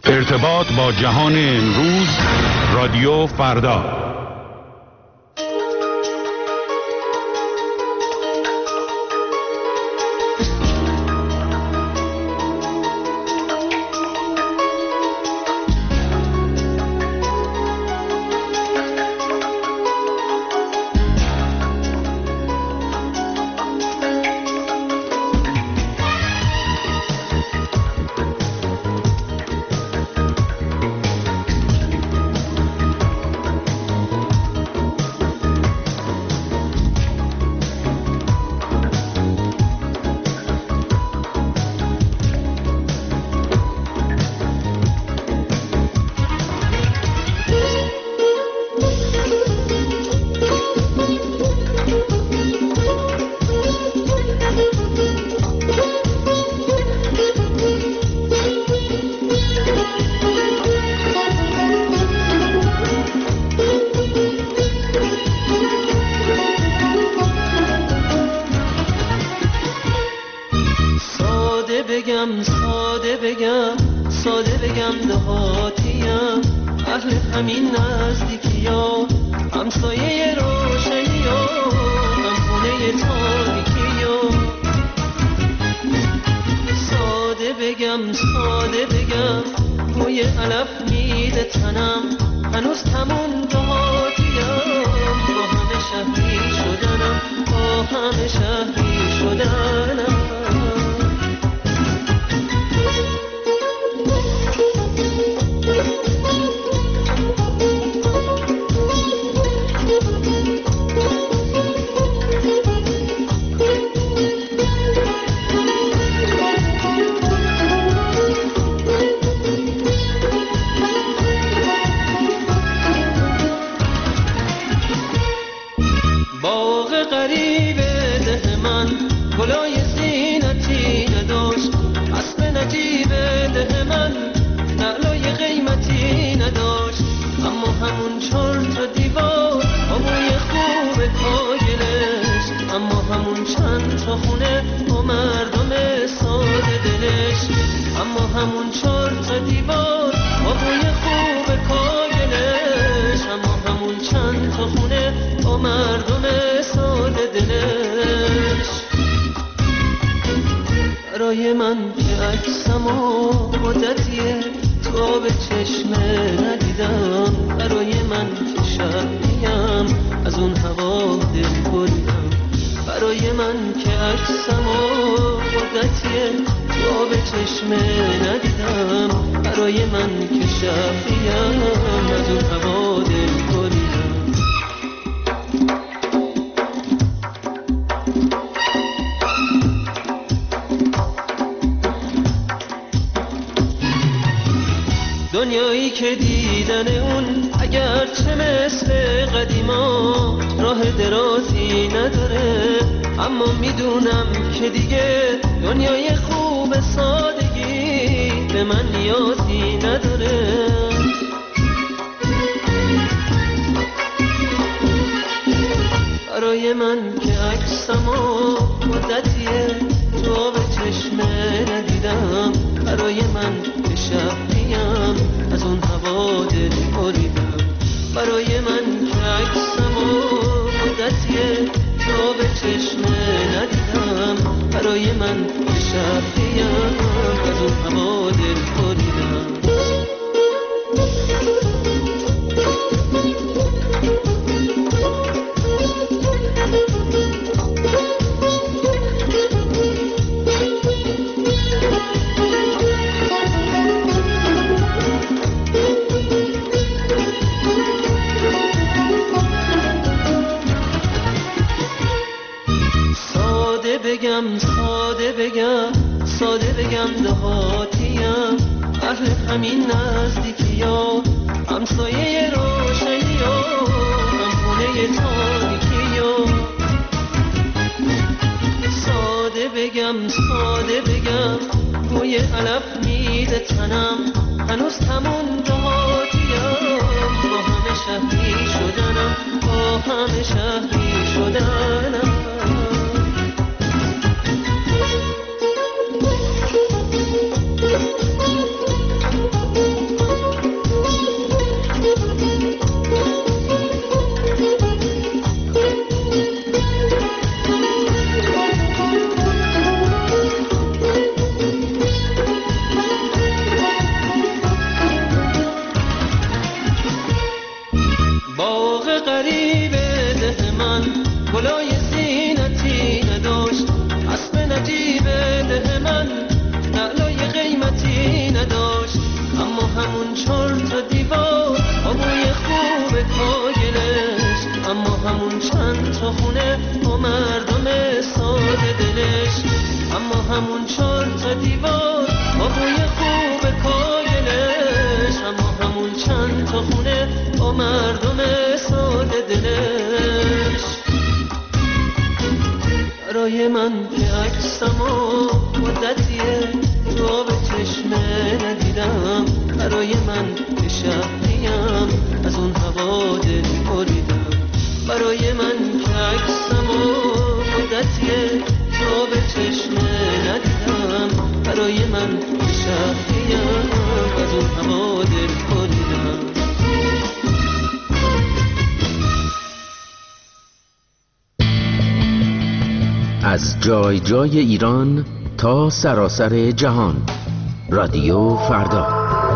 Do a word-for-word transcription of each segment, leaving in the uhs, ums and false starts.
ارتباط با جهان امروز، رادیو فردا. دنیایی که دیدن اون اگر چه مثل قدیما راه درازی نداره، اما میدونم که دیگه دنیای خوب سادگی به من نیازی نداره. برای من که عکسمو مدتیه تو آب چشمه ندیدم، برای من که شبیم از اون هوا دل بریدم، برای من که عکسمو مدتیه تو آب چشمه ندیدم، برای من که شبیم از اون هوا دل بریدم. بگم ساده بگم ساده بگم دهاتیم، اهل همین نزدیکی ها، همسایه روشنی ها، همخونه تاریکی ها. ساده بگم ساده بگم بوی علف میده تنم، هنوز همون دهاتیم، با همه شهری شدنم، با همه شهری شدنم. چند تا خونه با مردم ساده دلش، اما همون چهار تا دیوار با بوی خوب کاگلش، اما همون چند تا خونه با مردم ساده دلش. برای من که عکسمو مدتیه تو آب چشمه ندیدم، برای من که شهریم از اون هوا دل بریدم، برای من که عکسمو مدتیه تو آب چشمه ندیدم، برای من که شهریم از اون هوا دل بریدم. از جای جای ایران تا سراسر جهان، رادیو فردا.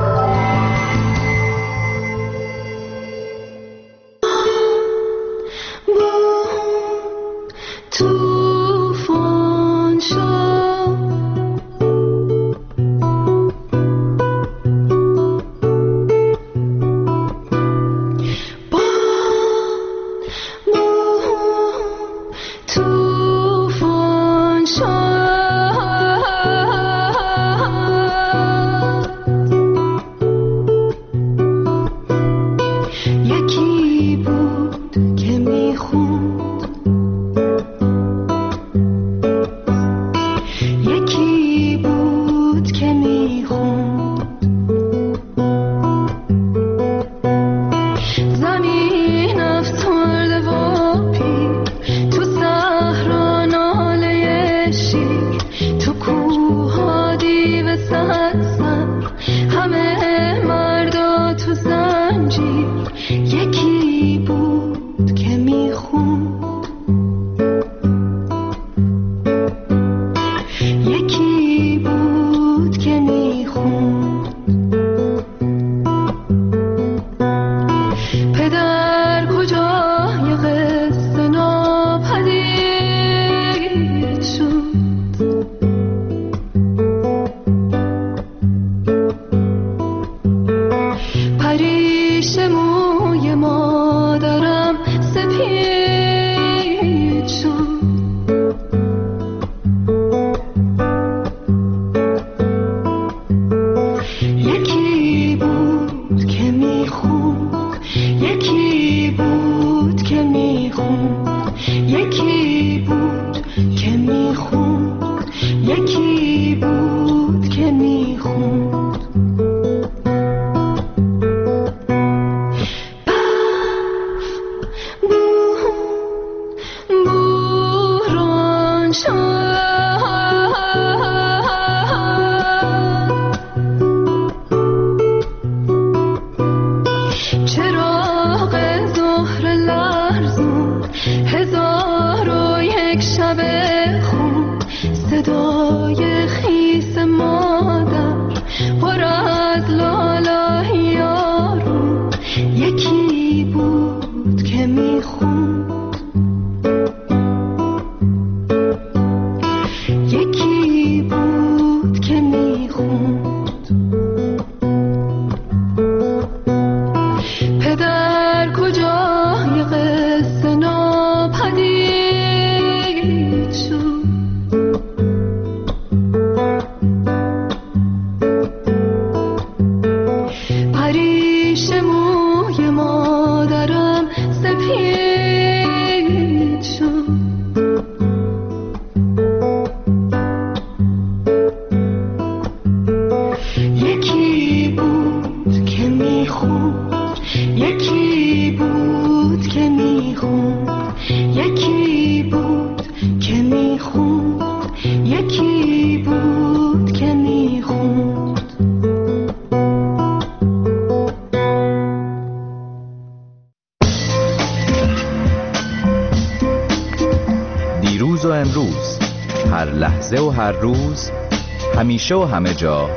هر لحظه و هر روز، همیشه و همه جا،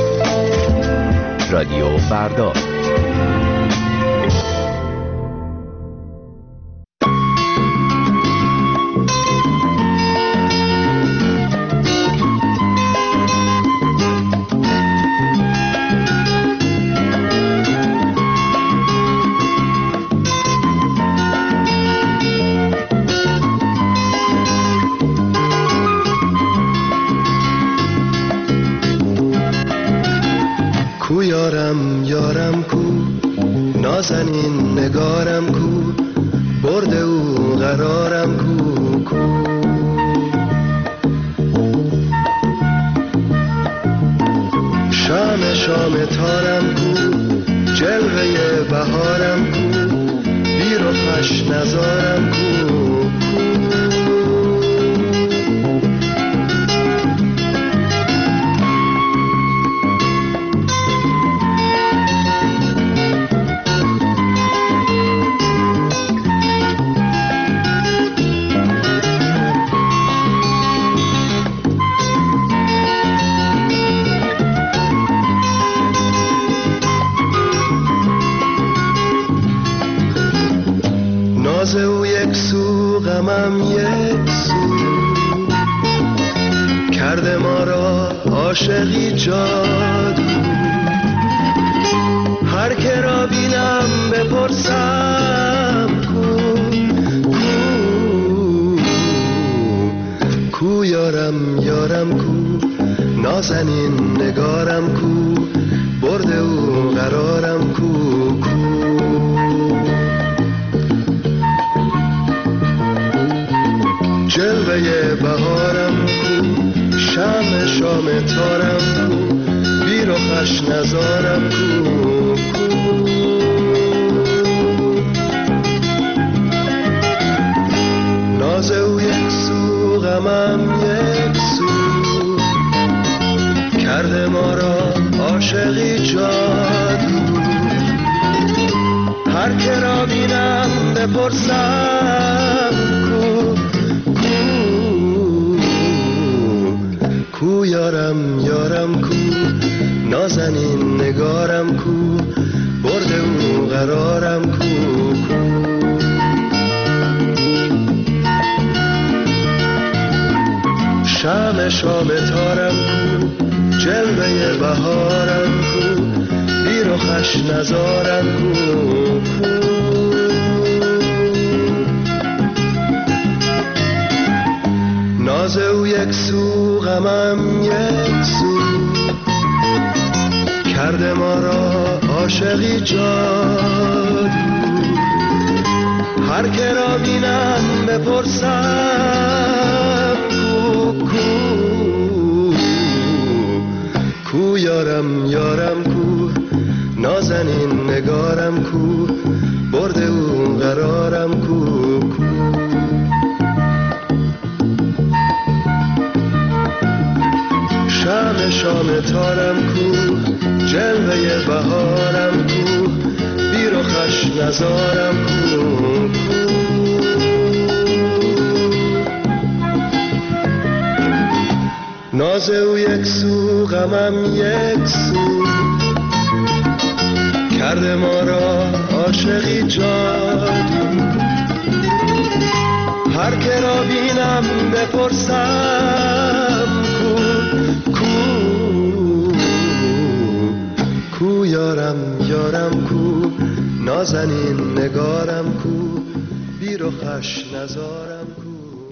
رادیو فردا. کو یارم یارم کو نازنین نگارم کو برده او قرارم کو کو شام شام تارم کو جلوه بهارم کو بیر و پش نزارم کو ناز او یک سو غمم یک سو کرده ما را عاشقی جادو هر که را بینم بپرسم کو کو کو یارم یارم کو نازنین نگارم کو برده او قرارم کو کو جلوه بهارم کو شم شام تارم کو بیر و خش نزارم کو ناز او یک سو غمم یک سو کرده ما را عاشقی جادو هر که را بینم بپرسم کو کو یارم یارم کو نازنین نگارم کو برده او قرارم کو شم شام تارم کو جلوه بهارم کو بیر و خش نزارم کو ناز او یک سو غمم یک سو کرده ما را عاشقی جادو هر که را بینم بپرسم کو کو کو یارم یارم کو نازنین نگارم کو برده او قرارم کو کو شم شام تارم کو جلوه بهارم کو بیر و خش نزارم کو ناز او یک سو غمم یک سو کرده ما را عاشقی جادو هر که را بینم بپرسم کو کو کو یارم یارم کو نازنین نگارم کو بیر و خش نزارم کو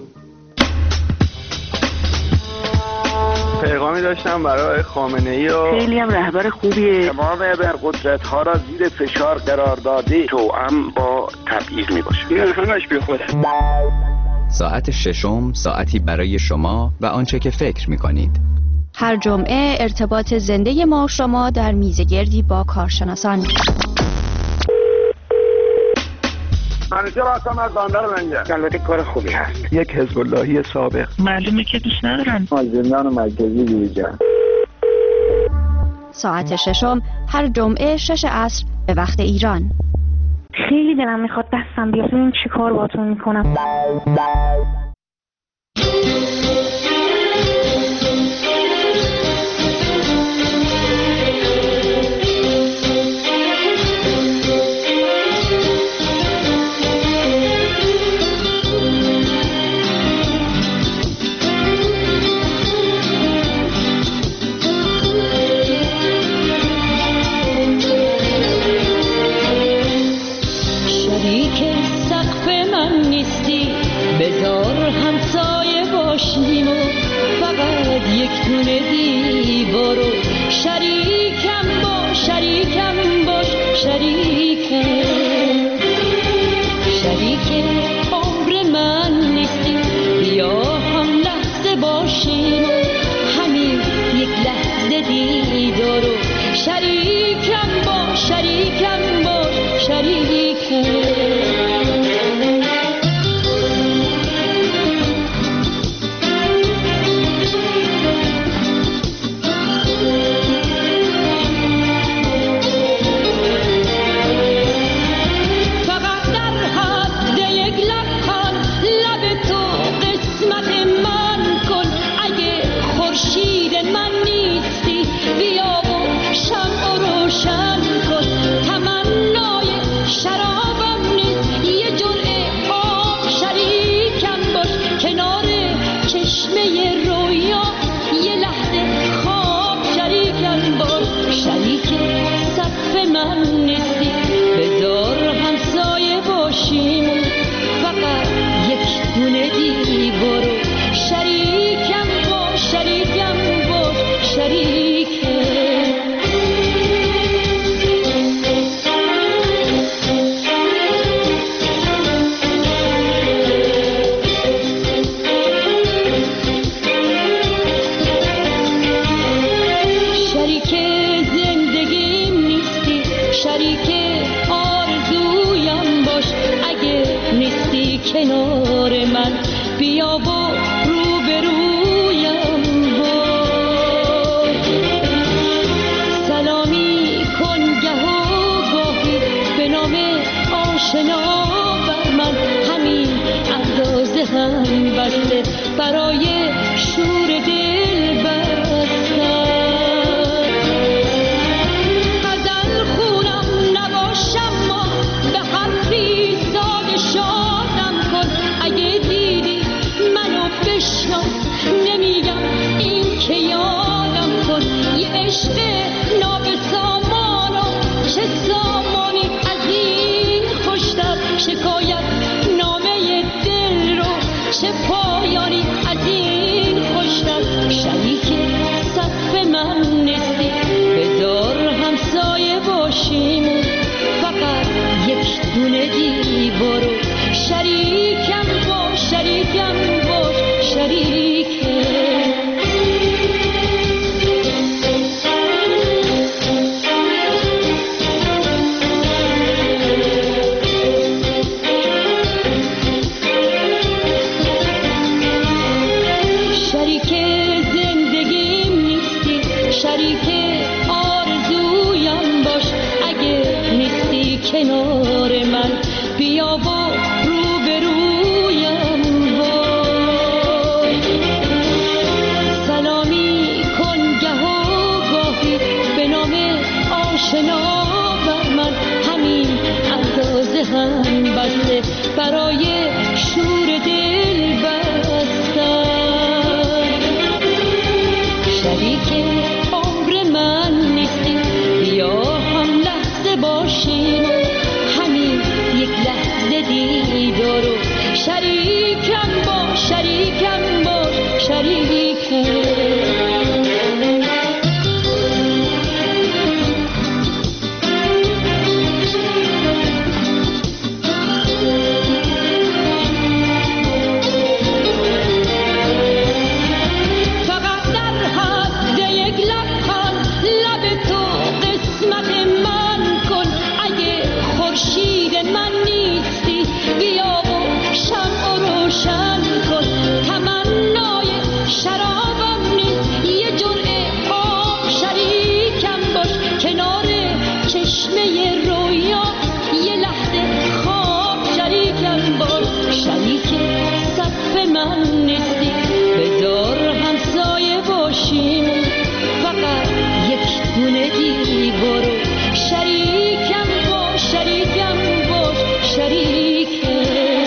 پیغامی داشتم برای خامنه‌ای و خیلی هم رهبر خوبیه. تمام ابرقدرت ها را زیر فشار قرار داده توأم با تبعیض می باشه. این همش بی خوده. ساعت ششم ساعتی برای شما و آنچه که فکر می کنید. هر جمعه ارتباط زنده ما شما در میزگردی با کارشناسان. همیشه راستم از باندر منگه البته کار خوبی هست. یک حزب اللهی سابق. معلومه که دوست ندارن. از زندان مرکزی بیرون. ساعت ششم هر جمعه شش عصر به وقت ایران. خیلی دلم میخواد دستم بیاد ببین چی کار باتون میکنم. شریک سقف من نیستی بذار شریکم باش شریکم شریک عمر من نیستی بیا هم لحظه باشیم همین یک لحظه دیدار و شریکم باش شریکم باش شریکم کنار من بیا و روبرویم باش سلامی کن گه و گاهی به نام آشنا بر من همین اندازه هم بسته برای شور دل بستن غزل خونم نباشم ما به حرفی ساده شادم کن اگه دیدی منو بشناس نمیگم این که یادم کن یه عشق نابسامانا چه سامانی از این خوشتر شکایت نامه دل رو چه پایانی از این خوشتر شریک صف من نیستی بذار همسایه باشیم فقط یک دونه دیوارو شریکم باش شریکم باش شریکم کنار من بیا و روبرویم وای سلامی کن گه و گاهی به نام آشنا بر من همین اندازه هم بسته برای شور دل بستن شریک عمر من نیستی بیا هم لحظه باشیم یک لحظه دیدار و شریکم با شریکم با شریکم فقط در حد یک لبخند لب تو قسمت من کن اگه خورشید من نیستی بیا و شمع روشن کن تمنای شرابم نیست یه جرعه آب شریکم باش کنار چشمه رویا یه لحظه خواب شریکم باش شریک صف من نیستی بذار همسایه باشیم فقط یک دونه دیوارو شریکم باش شریکم باش شریکم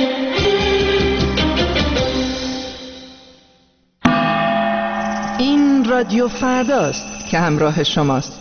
این رادیو فرداست که همراه شماست.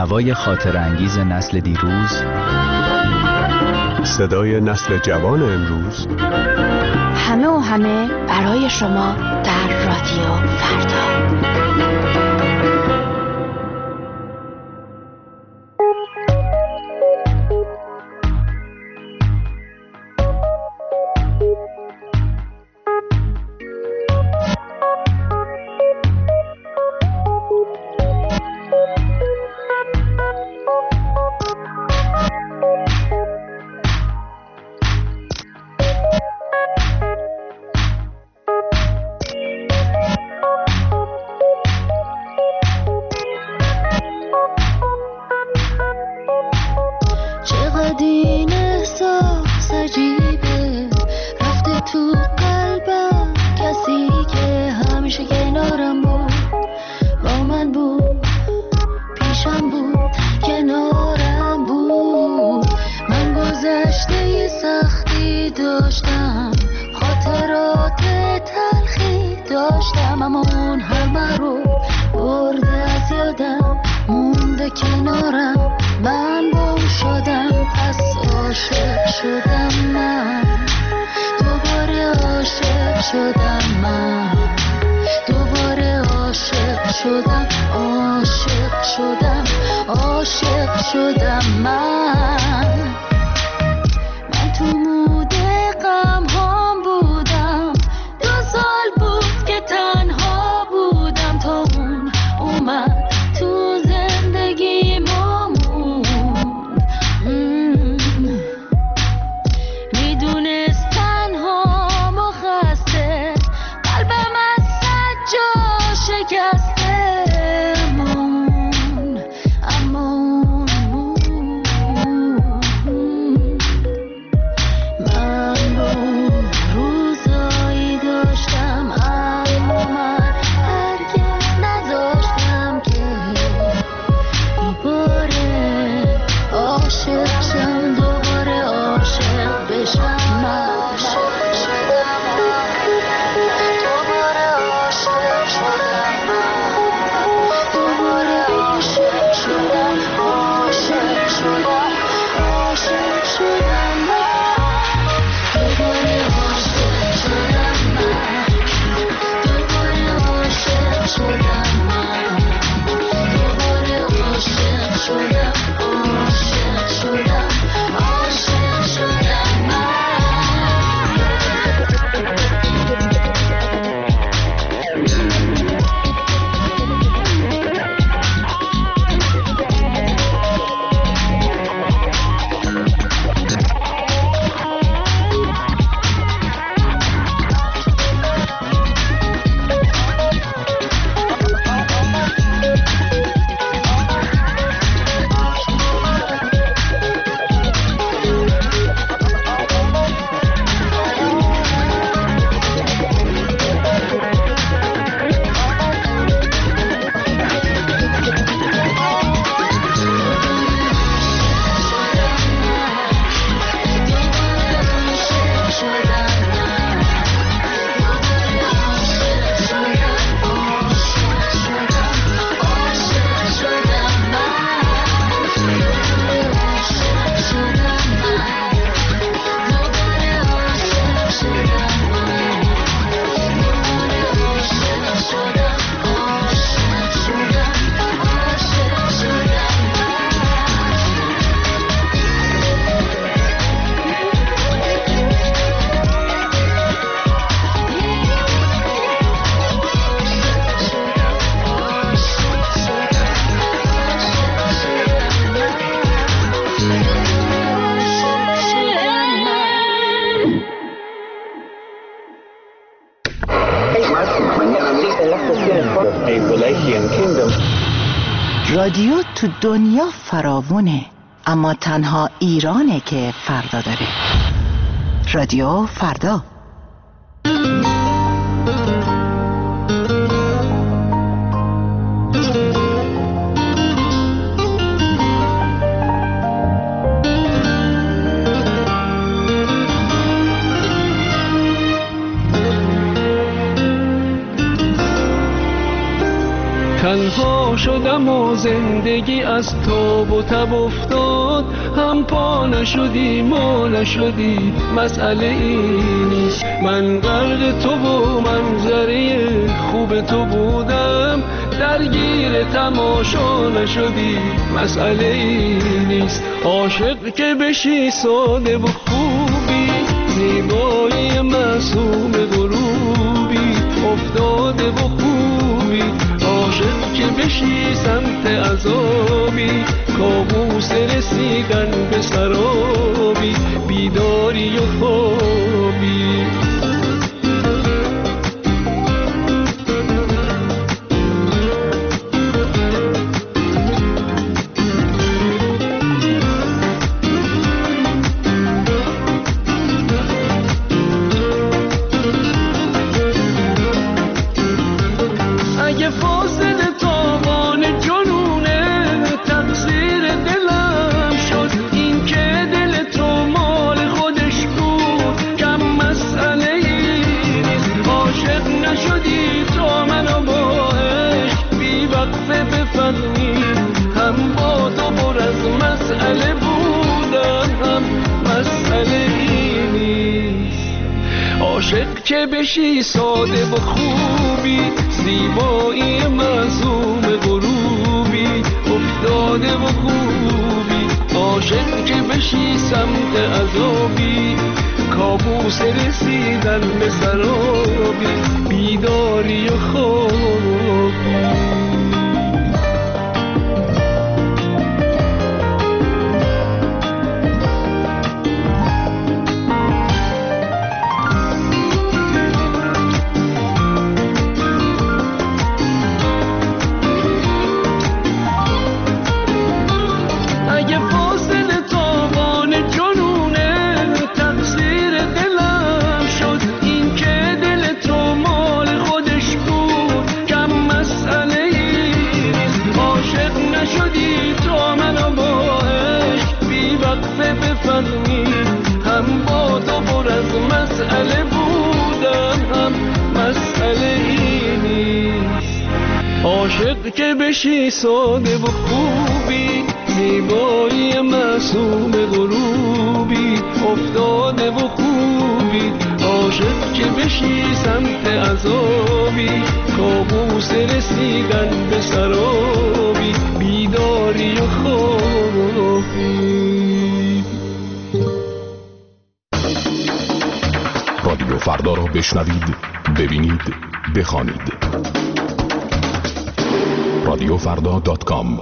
نوای خاطر انگیز نسل دیروز، صدای نسل جوان امروز، همه و همه برای شما در رادیو فردا. رادیو تو دنیا فراوونه، اما تنها ایرانه که فردا داره. رادیو فردا. تنها شدم و زندگی از تاب و تب افتاد، هم پا نشدی ما نشدی مسئله ای نیست. من غرق تو و منظره خوب تو بودم، درگیر تماشا نشدی مسئله ای نیست. عاشق که بشی ساده و خوبی، زیبایی معصوم غروبی افتاده و خوبی. عاشق که بشی سمت عذابی، کابوس رسیدن به سرابی، بیداری و خوابی. عاشق که بشی ساده و خوبی، زیبایی معصوم غروبی افتاده و خوبی. عاشق که بشی سمت عذابی، کابوس رسیدن به سرابی، بیداری و خوابی. عاشق که بشی ساده و خوبی، زیبایی معصوم غروبی افتاده و خوبی. عاشق که بشی سمت عذابی، کابوس رسیدن به سرابی، بیداری و خوابی. رادیو فردا را بشنوید، ببینید، بخوانید. رادیو فردا دات کام.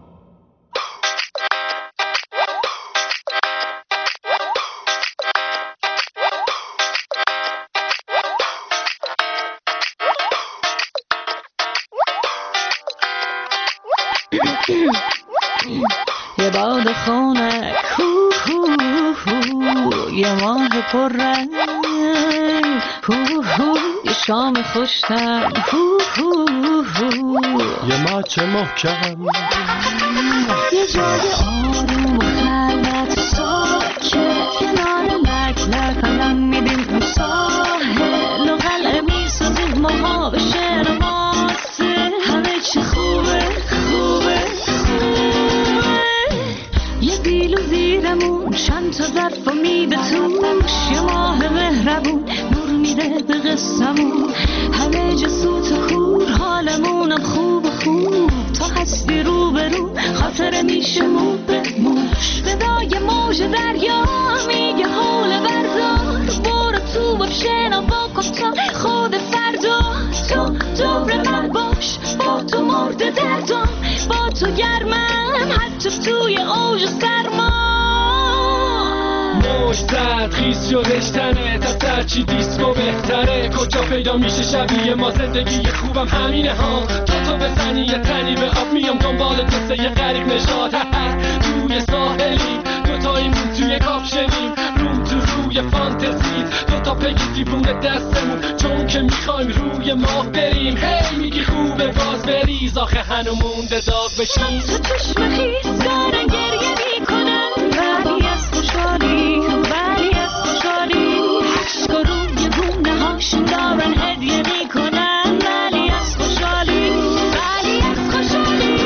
یه باد خونه هو هو هو، یه ماه پر رنگ هو هو، یه شام خوشتم هو هو هو، یه ماچ محکم، یه جای آروم و خلوت ساکت، کنار لک لک قدم میدیم تو ساحل و قلعه میسازیم ماها به شعر واسه. همه چی خوبه خوبه خوبه، یه بیلو زیرمون چند تا ظرف و میده توش، یه ماه مهربون نور میده به قصمون. همه جا سوت و کور، حالمونم خوب خوب، تا هستی رو به رو خاطره میشه مو به موش. صدای موج دریا میگه حول بردار، برو تو بشنا با کن تا خود فردا. تو دور من باش، با تو مرد دردم، با تو گرمم حتی توی اوج سرما. موج زد خیز شدش تنه، تا سرچی دیسکو بهتره. کجا پیدا میشه شبیه ما، زندگی خوبم همینه ها. تو تو بزنی یه تنی به آب، میام دنبال قصه یه غریب نشاد. توی ساحلی دوتاییمون توی کاپشنیم، رو تو روی فانتزی دوتا پگی دیوونه دستمون، چون که میخوایم روی ماه بریم. هی میگی خوبه باز بریز، آخه هنو مونده داغ بشیم. تو چشم خیز دارن گریه میکنن، ولی از خوشحالی ولی از خوشحالی عشق و روی گونه هاشون دارن هدیه میکنن، ولی از خوشحالی ولی از خوشحالی.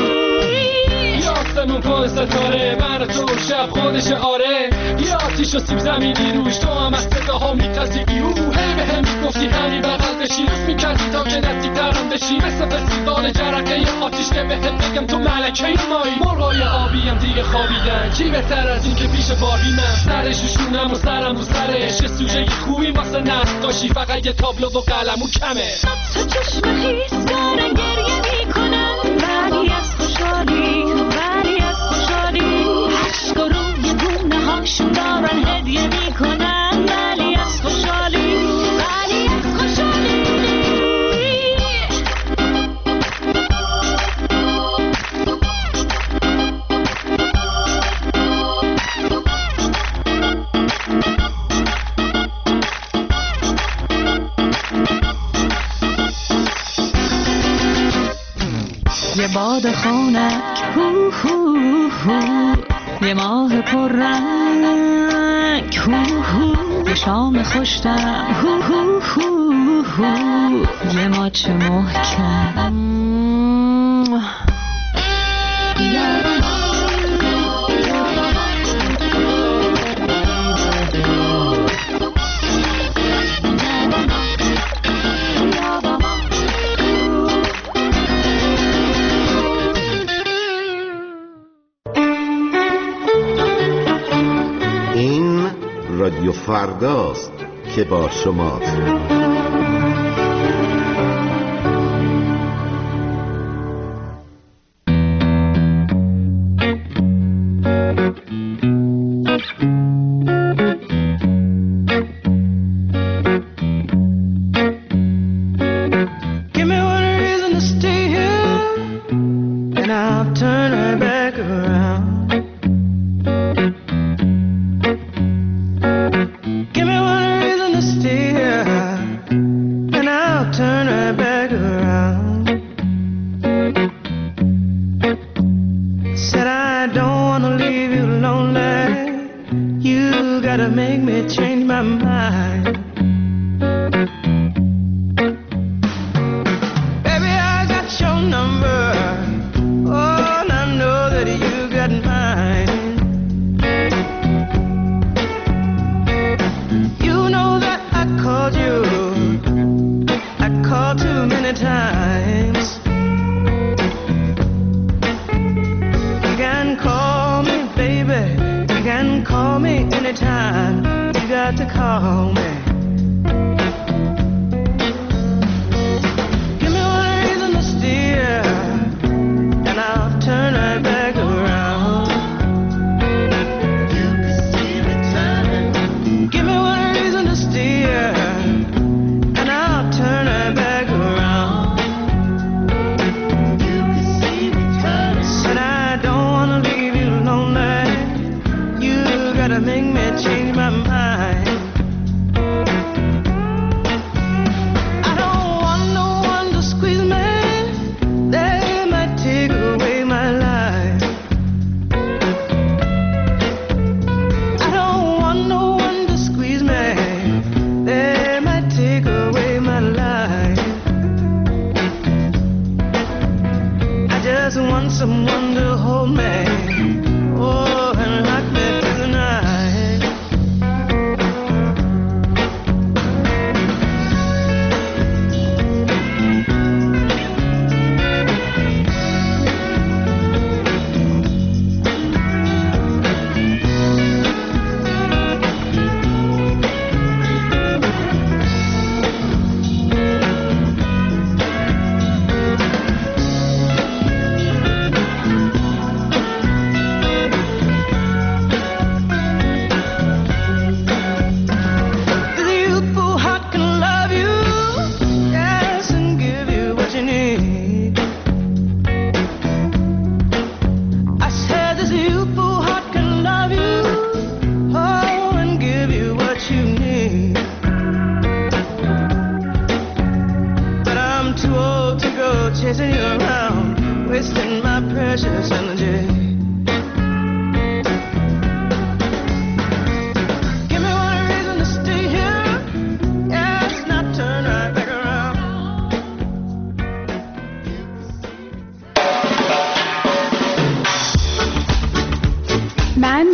ستاره، من و تو شب خودش آره، یه آتیش و سیب زمینی روش، تو هم از صداها میترسیدی او هی به هم میگفتی همین بغل بشی، لوس میکردی تا که نزدیکترم بشی، مثل فستیوال جرقه ی آتیش که بهت بگم تو ملکه مایی. مرغای آبیم دیگه خوابیدن، کی بهتر از این که پیش باربی من، سرش شونم و سرم رو سرش، یه سوژه خوبی واسه نقاشی، فقط یه تابلو و قلم و کمه. تا چشم خیس دارن گریه میکنن، ولی از خوشحالی ولی از خوشحالی، عشق و روی گونه هاشون دارن هدیه میکنن، ولی از خوشحالی ولی از خوشحالی. یه باد خونک هو هو هو، یه ماه پررنگ هو هو، یه شام خوشتم هو هو هو هو، یه ماچ محکم. رادیو فرداست که با شماست.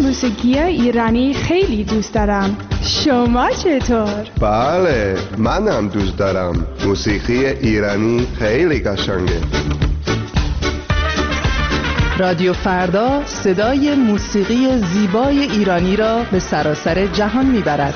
موسیقی ایرانی خیلی دوست دارم. شما چطور؟ بله، منم دوست دارم. موسیقی ایرانی خیلی قشنگه. رادیو فردا صدای موسیقی زیبای ایرانی را به سراسر جهان میبرد.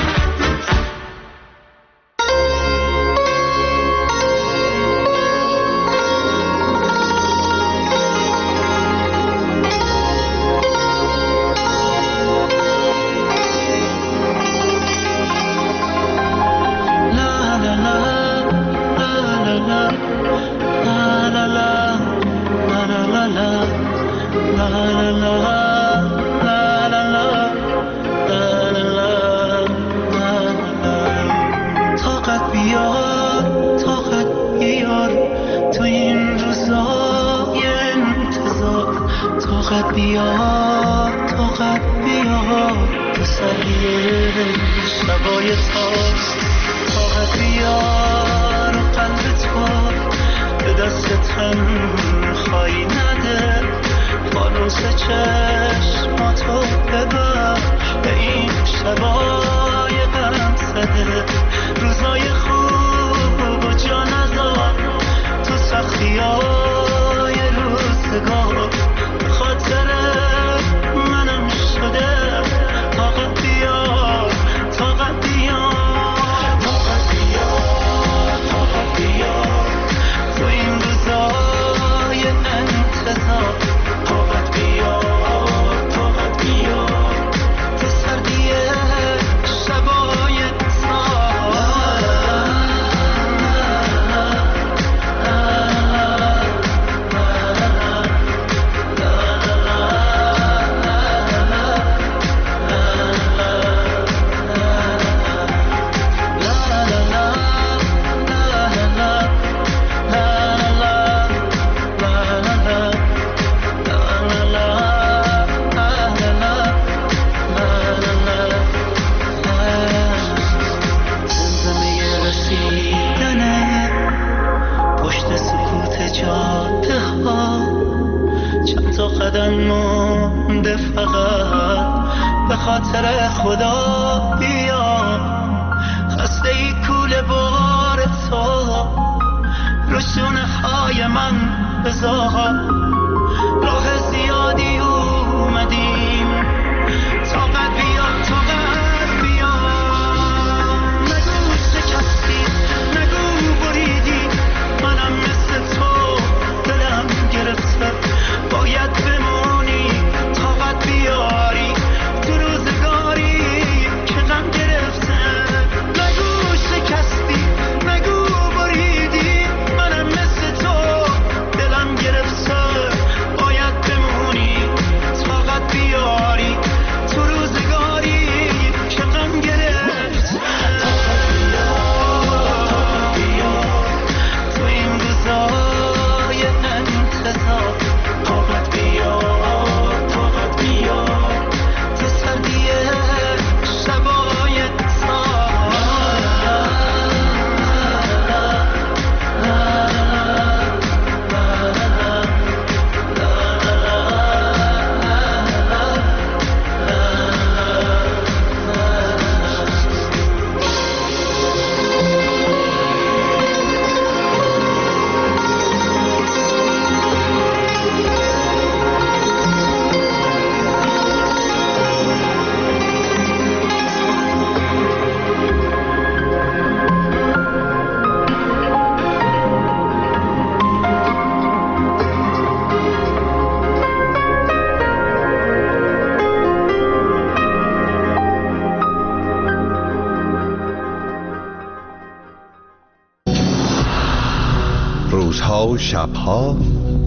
روزها و شبها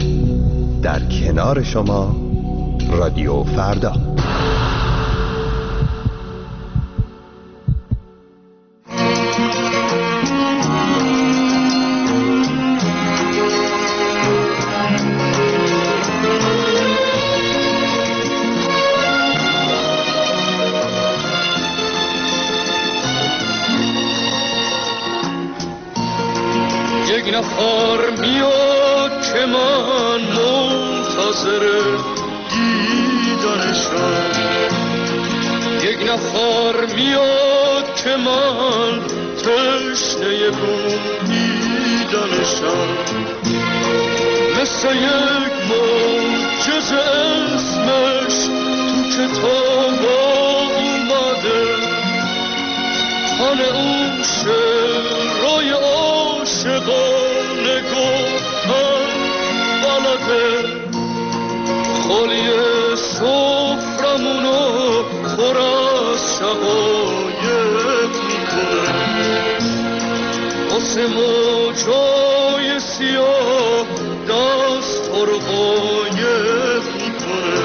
در کنار شما رادیو فردا. یک نفر میاد که من منتظر دیدنم، میدانشم یک نفر میاد که من تشنه بوم میدانشم مثل یک معجزه اسمش تو کتاب اومده حال اون شعرهای عاشقانه گفتن بلده خالی سفرمونو پر از شقایق میکنه واسه موجای سیاه دست ها رو قایق میکنه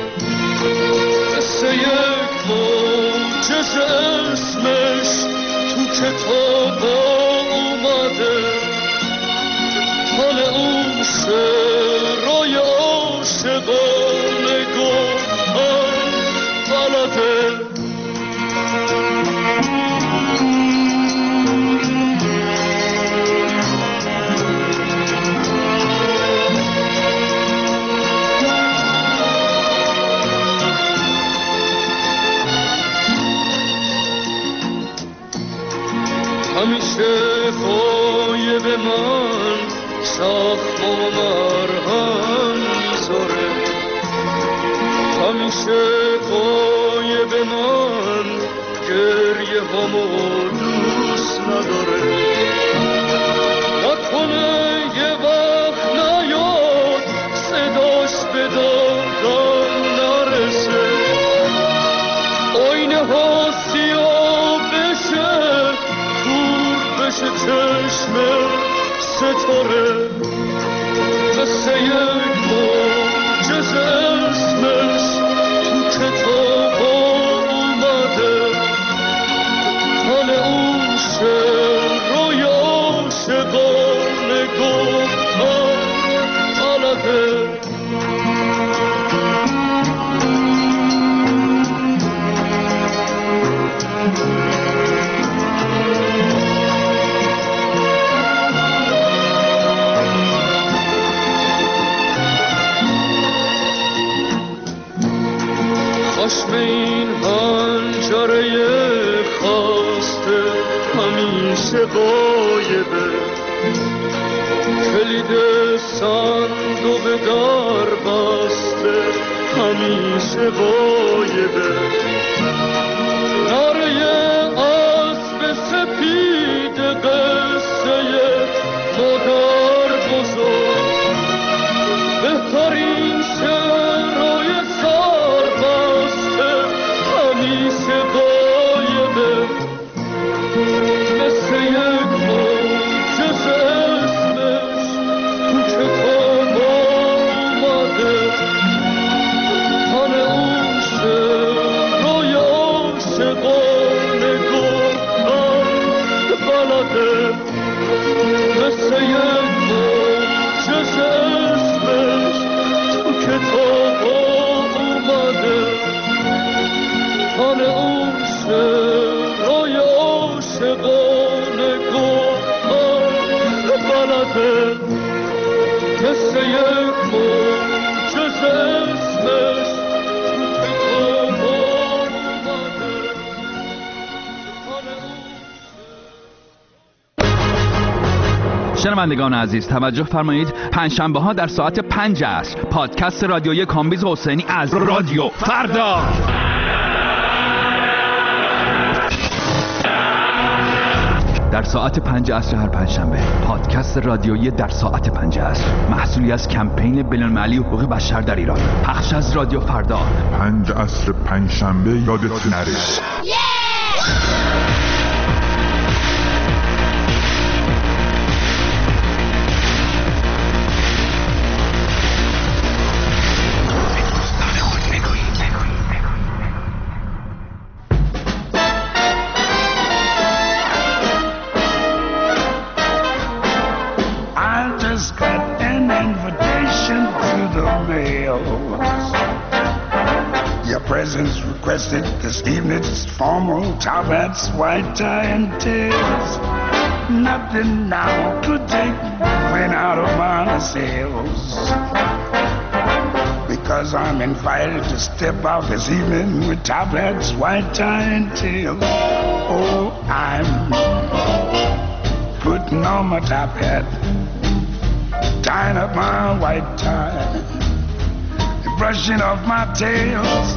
مثل یک معجزه اسمش تو کتاب اومده حال اون شعرهای عاشقانه گفتن بلده همیشه پای به من زخم و مرهم میذاره همیشه پای به من گریه همو دوست نداره نکنه یه وقت نیاد صداش به دادم نرسه آینه ها سیاه بشه بشه چشم ستاره مثل یک معجزه اسمش تو کتاب اومده حال اون شعرهای عاشقانه گفتن بلده خشم این حنجره خاسته همیشه غایبه کلید صندوق در بسته همیشه غایبه نره اسب سپید قصه مادر بزرگ بهترین شعرهای همیشه غایبه مثل یک معجزه اسمش تو کتاب اومده حال اون شعرهای عاشقانه گفتن بلده مثل یک معجزه اسمش تو کتاب اومده حال اون شعرهای عاشقانه گفتن بلده مثل یک معجزه اسمش تو کتاب اومده حال اون شنوندگان عزیز توجه فرمایید پنجشنبه ها در ساعت پنج عصر پادکست رادیویی کامبیز حسینی از رادیو فردا در ساعت پنج عصر هر پنجشنبه پادکست رادیویی در ساعت پنج عصر محصولی از کمپین بین‌المللی حقوق بشر در ایران پخش از رادیو فردا پنج عصر پنجشنبه یادت نره. Presents requested this evening's formal top hats, white tie and tails. Nothing now could take the wind out of my sails. 'cause I'm invited to step out this evening with top hats, white tie, and tail. Oh, I'm putting on my top hat, tying up my white tie, brushing off my tails.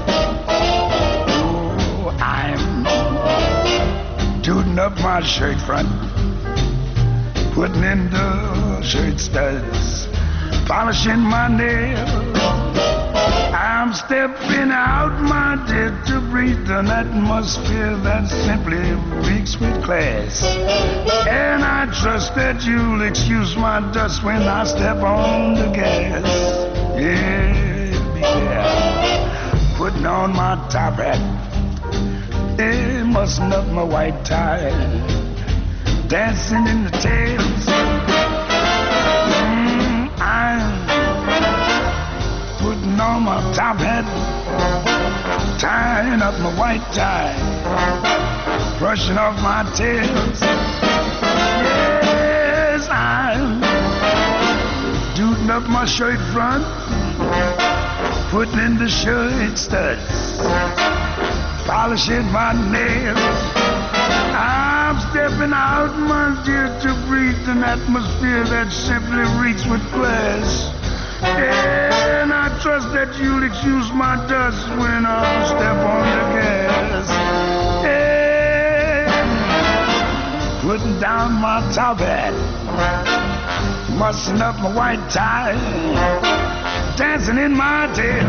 Oh, I'm tooting up my shirt front, putting in the shirt studs, polishing my nails. I'm stepping out, my dear, to breathe an atmosphere that simply reeks with class. And I trust that you'll excuse my dust when I step on the gas. Yeah, be there, putting on my top hat, yeah, mussing up my white tie, dancing in the tails. Mm, I'm putting on my top hat, tying up my white tie, brushing off my tails. Yes, I'm tooting up my shirt front, putting in the shirt studs, polishing my nails. I'm stepping out, my dear, to breathe an atmosphere that simply reeks with class. And I trust that you'll excuse my dust when I step on the gas. And putting down my top hat, mussing up my white tie, dancing in my tail.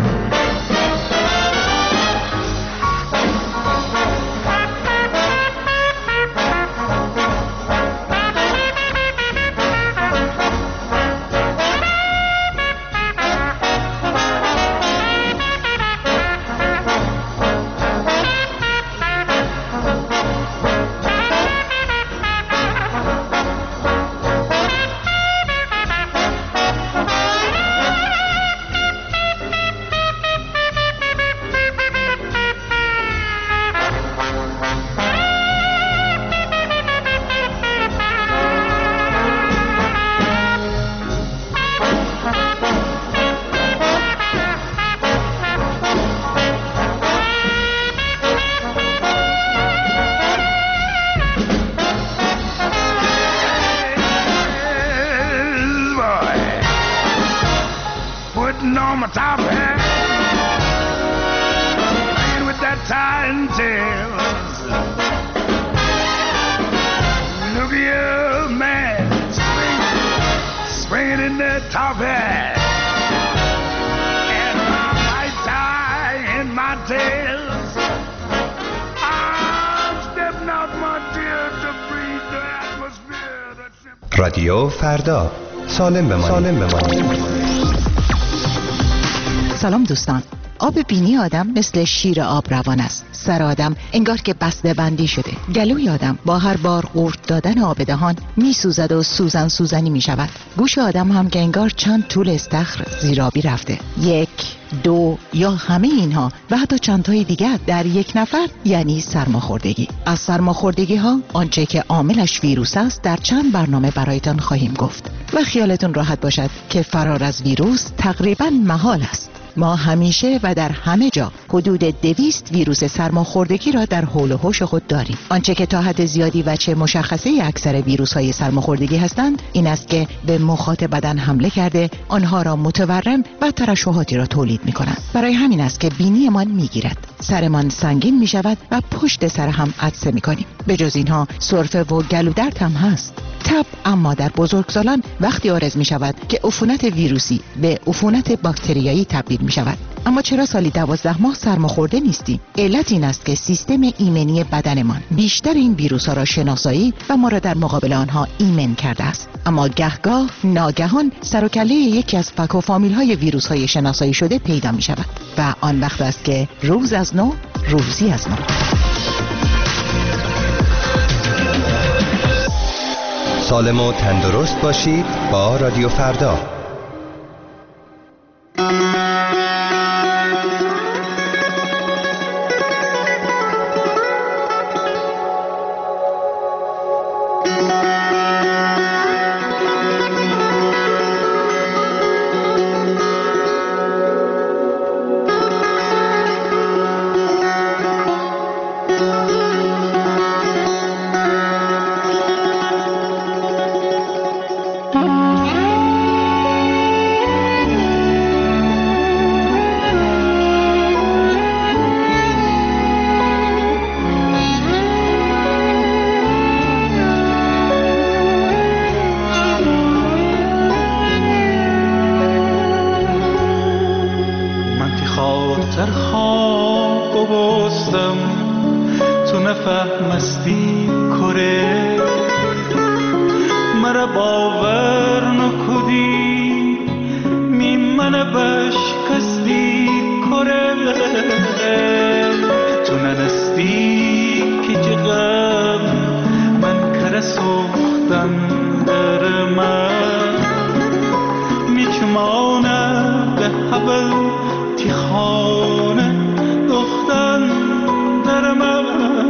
رادیو فردا، سالم بمانید. سالم بمانید. سلام دوستان. آب بینی آدم مثل شیر آب روان است. سر آدم انگار که بسته بندی شده. گلوی آدم با هر بار قورت دادن آب دهان می سوزد و سوزن سوزنی می شود. گوش آدم هم که انگار چند طول استخر زیرابی رفته. یک، دو یا همه اینها و حتی چند تای دیگر در یک نفر یعنی سرماخوردگی. از سرماخوردگی ها آنچه که عاملش ویروس است در چند برنامه برایتان خواهیم گفت و خیالتون راحت باشد که فرار از ویروس تقریبا محال است. ما همیشه و در همه جا حدود دویست ویروس سرماخوردگی را در حول و حوش خود داریم. آنچه که تا حد زیادی وجه مشخصه اکثر ویروس های سرماخوردگی هستند این است که به مخاط بدن حمله کرده آنها را متورم و ترشحاتی را تولید می کنند. برای همین است که بینیمان می گیرد، سرمان سنگین می شود و پشت سر هم عطسه می کنیم. به جز اینها سرفه و گلودرد هم هست. تب اما در بزرگسالان وقتی عارض می شود که عفونت ویروسی به عفونت باکتریایی تبدیل می شود. اما چرا سالی دوازده ماه سرماخورده نیستیم؟ علت این است که سیستم ایمنی بدنمان بیشتر این ویروس ها را شناسایی و ما را در مقابل آنها ایمن کرده است. اما گهگاه ناگهان سر و کله یکی از فک و فامیل های ویروس های شناسایی شده پیدا می شود و آن وقت است که روز از نو روزی از نو. سالم و تندرست باشید با رادیو فردا. در خواب ببستم تو نفهمستی کره مرا باور نکدی می من بشکستی کره تو ننستی که جغم من کره سوختم در من می چمانم به حبل تی خانه دختن در من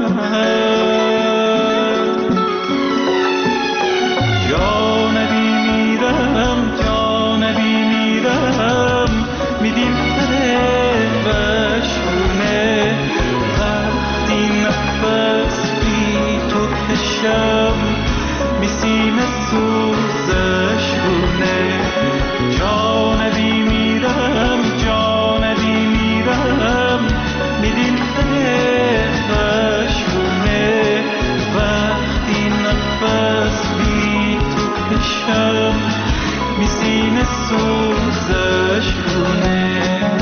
جانبی میرم جانبی میرم میدیم تره بشونه وقتی نفس بی تو کشم میسیم سوزش گونه جانبی میرم جانبی میرم میدیم تره بشونه وقتی نفس بی تو کشم میسیم سوزش گونه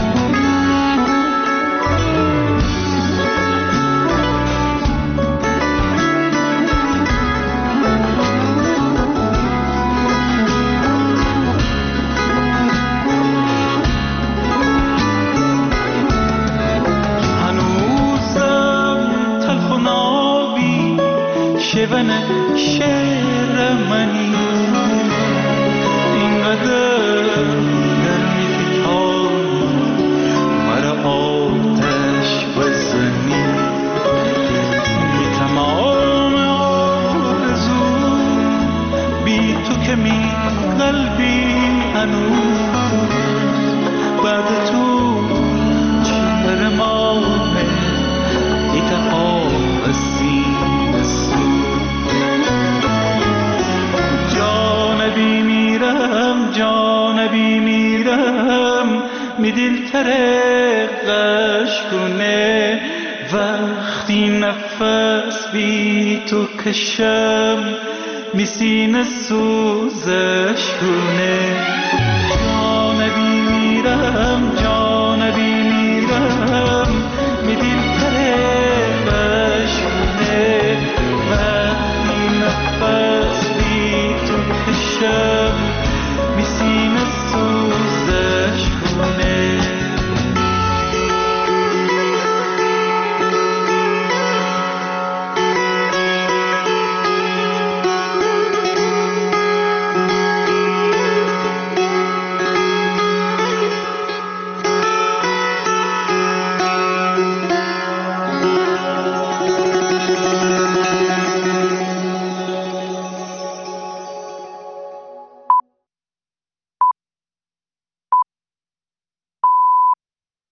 شون شعر منی اینقدر در میفکان مرا آتش بزنی بی تمام آرزو بی تو که می قلبی هنوز بعد تو چهر مانه ایتحاب جانبی میرم جانبی میرم می دل ترقش کنه وقتی نفس بی تو کشم می سینه سوزش کنه جانبی میرم